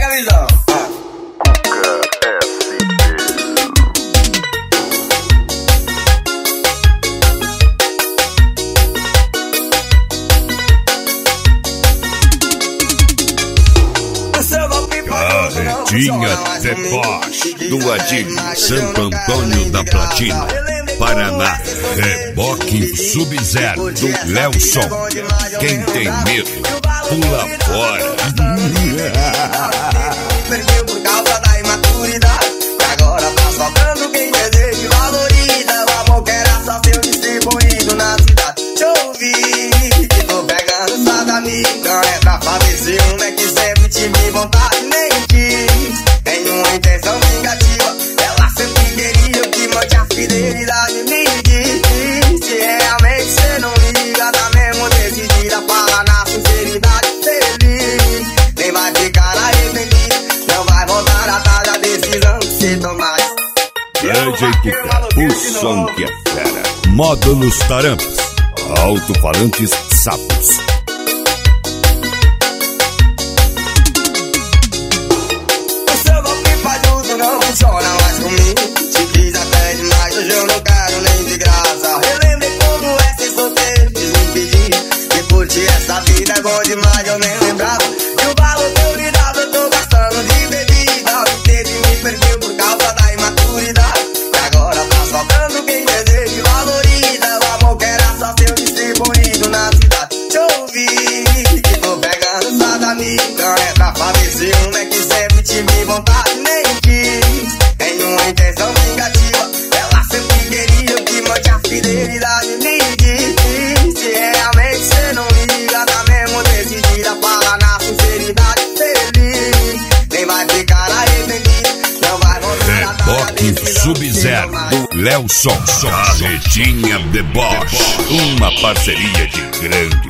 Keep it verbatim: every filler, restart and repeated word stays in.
Pega a visão. Carretinha Deboche do Adílio, Santo Antônio da Platina, Paraná. Reboque Sub-Zero do Lelson. Quem tem medo, pula fora. Perdeu por causa da imaturidade, e agora tá sobrando quem deseja e valoriza. O amor que era só seu distribuído na cidade. Te ouvi, que tô pegando só da amiga. É pra fazer ciúme, é que sempre tive vontade, nem quis. Nenhuma intenção vingativa, ela sempre queria que mante a fidelidade. Me diz, se realmente cê não liga, tá mesmo decidida, fala na sinceridade. Feliz, nem vai ficar arrependido, não vai voltar atrás da decisão que cê tomar. É jeito, o som que é fera. Módulos Tarampes, alto-falantes sapos. Não funciona mais comigo. Te fiz até demais, hoje eu não quero nem de graça. Relembrei como é ser solteiro, quis me pedir. Que curtir essa vida é bom demais, eu nem lembrava. E o valor que eu lhe dava, eu tô gastando de bebida. Me teve e me perdeu por causa da imaturidade. E agora tá sobrando quem deseja e valoriza. O amor que era só seu distribuído na cidade. Te ouvi, que tô pegando só da amiga. É pra fazer ciúme, é que sempre tive vontade, nem quis. Nenhuma intenção vingativa, ela sempre queria que mante a fidelidade. Me diz, se realmente cê não liga, tá mesmo decidida, fala na sinceridade. Feliz, nem vai ficar arrependido, não vai voltar atrás. Reboque Sub-Zero do Lelson. Carretinha Deboche, uma parceria de grande